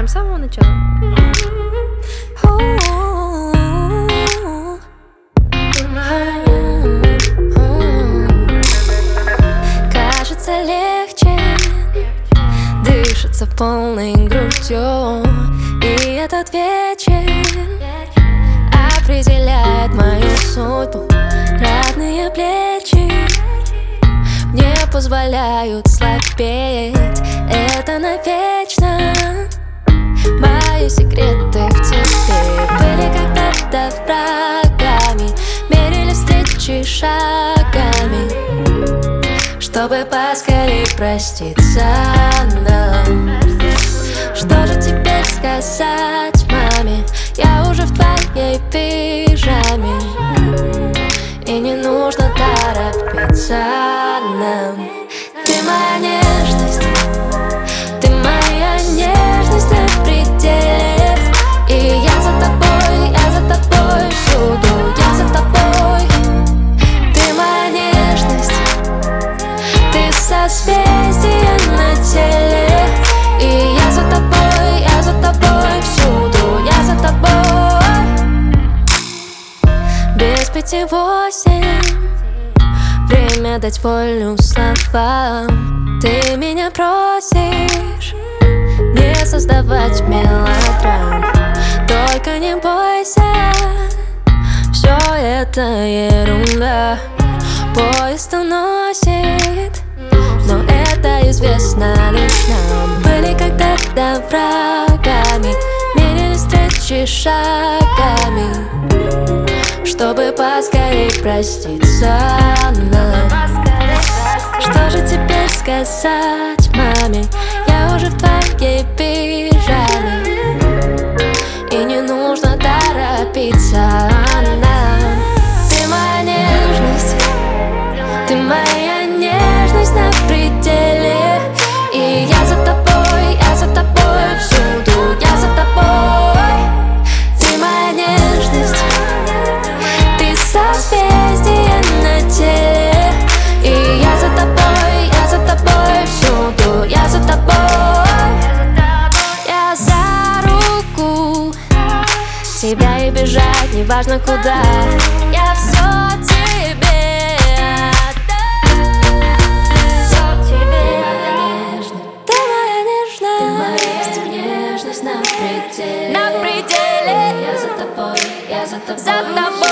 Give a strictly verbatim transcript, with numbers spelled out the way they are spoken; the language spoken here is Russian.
Прям с самого начала. Кажется, легче дышится полной грудью, и этот вечер определяет мою судьбу. Родные плечи не позволяют слабеть, это навечно. Мои секреты в тебе были когда-то врагами, мерили встречи шагами, чтобы поскорее проститься нам. Что же теперь сказать маме? Я уже в твоей пижаме, и не нужно торопиться нам. Ты моя нежность, ты моя нежность на пределе, и я за тобой, я за тобой всюду, я за тобой. Ты моя нежность, ты созвездие на теле, и я за тобой, я за тобой всюду, я за тобой. Без пяти восемь, время дать волю словам. Ты меня просишь не создавать мелодрам, только не бойся, все это ерунда. Поезд уносит, но это известно лишь нам. Были когда-то врагами, мерили встречи шагами, чтобы поскорей проститься нам. Что же теперь сказать маме? Я уже в твоей пижаме, и не нужно торопиться нам. Ты моя нежность, ты моя нежность на пределе, и я за тобой, я за тобой всюду, я за тобой. Ты моя нежность, ты созвездие на теле, и я за тобой, я за тобой всюду, я за тобой. Я за руку тебя и бежать неважно куда. Я все тебе отдам. Ты моя нежность, ты моя нежность, ты моя нежность на пределе, на пределе. Я за тобой, я за тобой, за тобой.